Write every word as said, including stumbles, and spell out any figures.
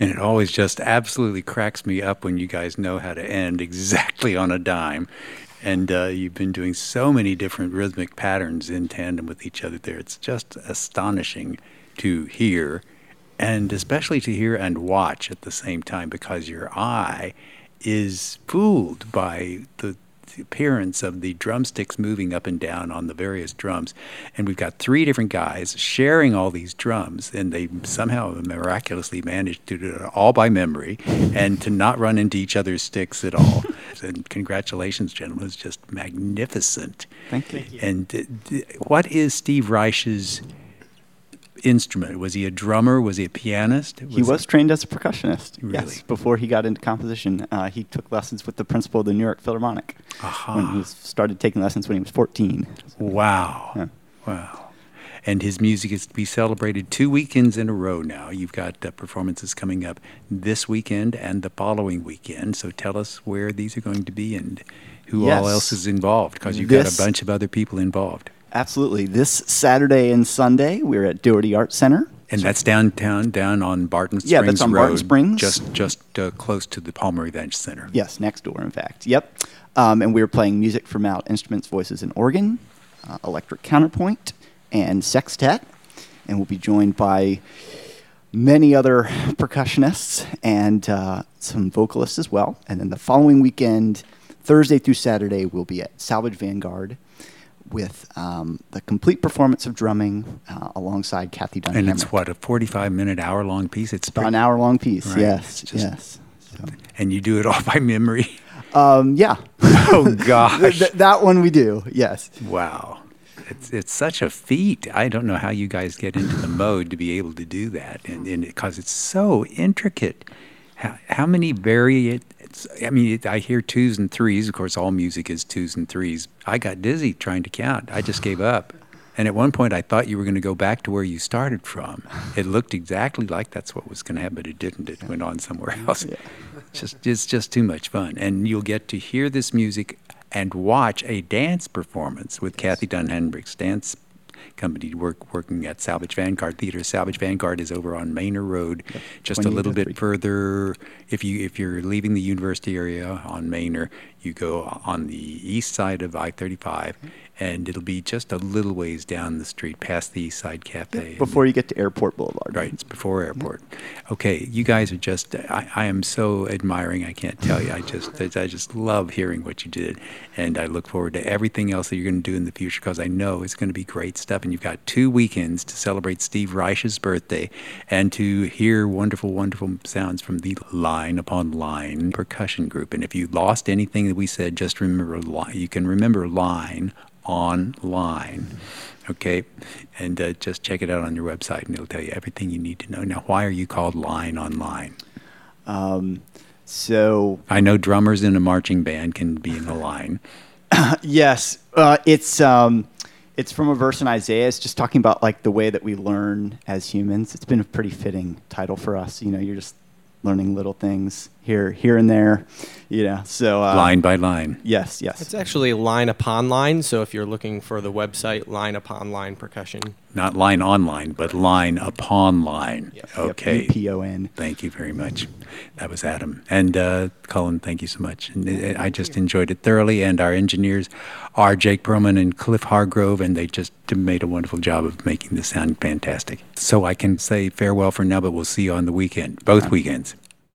And it always just absolutely cracks me up when you guys know how to end exactly on a dime. And uh, you've been doing so many different rhythmic patterns in tandem with each other there. It's just astonishing to hear, and especially to hear and watch at the same time, because your eye is fooled by the the appearance of the drumsticks moving up and down on the various drums. And we've got three different guys sharing all these drums, and they somehow miraculously managed to do it all by memory and to not run into each other's sticks at all. And congratulations, gentlemen. It's just magnificent. Thank you. And th- th- what is Steve Reich's instrument? Was he a drummer? Was he a pianist? Was he was trained as a percussionist. Really? Yes. Before he got into composition, uh, he took lessons with the principal of the New York Philharmonic. Aha. When he was, started taking lessons when he was fourteen. Wow. Yeah. Wow. And his music is to be celebrated two weekends in a row now. You've got uh, performances coming up this weekend and the following weekend. So tell us where these are going to be and who Yes. all else is involved, because you've This- got a bunch of other people involved. Absolutely. This Saturday and Sunday, we're at Doherty Art Center. And that's downtown, down on Barton Springs Yeah, that's on Road. Barton Springs. Just just uh, close to the Palmer Event Center. Yes, next door, in fact. Yep. Um, and we're playing music from out instruments, voices, and organ, uh, electric counterpoint, and sextet. And we'll be joined by many other percussionists and uh, some vocalists as well. And then the following weekend, Thursday through Saturday, we'll be at Salvage Vanguard with um, the complete performance of drumming uh, alongside Kathy Dunn. And it's what, a forty-five minute, hour long piece? It's About an hour-long piece, Right. yes, It's just- yes. So, And you do it all by memory? um, yeah. Oh, gosh. Th- th- that one we do, yes. Wow. It's it's such a feat. I don't know how you guys get into the mode to be able to do that, and because it's so intricate. How, how many vari- it's, I mean, it, I hear twos and threes. Of course, all music is twos and threes. I got dizzy trying to count. I just gave up. And at one point, I thought you were going to go back to where you started from. It looked exactly like that's what was going to happen, but it didn't. It went on somewhere else. Yeah. Just, it's just too much fun. And you'll get to hear this music and watch a dance performance with Kathy Dunn Hendricks Dance Company work, working at Salvage Vanguard Theater. Salvage Vanguard is over on Manor Road, Yep. just a twenty-eight little oh bit three. further. If you if you're leaving the university area on Manor, you go on the east side of I thirty-five, and it'll be just a little ways down the street past the East Side Cafe. Before you get to Airport Boulevard. Right, it's before airport. Okay, you guys are just, I, I am so admiring, I can't tell you. I just I just love hearing what you did, and I look forward to everything else that you're going to do in the future, because I know it's going to be great stuff. And you've got two weekends to celebrate Steve Reich's birthday and to hear wonderful, wonderful sounds from the Line Upon Line percussion group. And if you lost anything that we said, just remember, li- you can remember Line on Line. Okay, and uh, just check it out on your website, and it'll tell you everything you need to know. Now, why are you called Line on Line? Um, so, I know drummers in a marching band can be in a line. yes, uh, it's um, it's from a verse in Isaiah. It's just talking about like the way that we learn as humans. It's been a pretty fitting title for us. You know, you're just learning little things here, here and there. You know, so uh, Line by line. Yes, yes. It's actually line upon line. So if you're looking for the website, line upon line percussion. Not line on line, but line upon line. Yep. Okay. U P O N. Thank you very much. That was Adam. And uh, Colin, thank you so much. And uh, I just enjoyed it thoroughly. And our engineers are Jake Perlman and Cliff Hargrove, and they just made a wonderful job of making this sound fantastic. So I can say farewell for now, but we'll see you on the weekend, both weekends.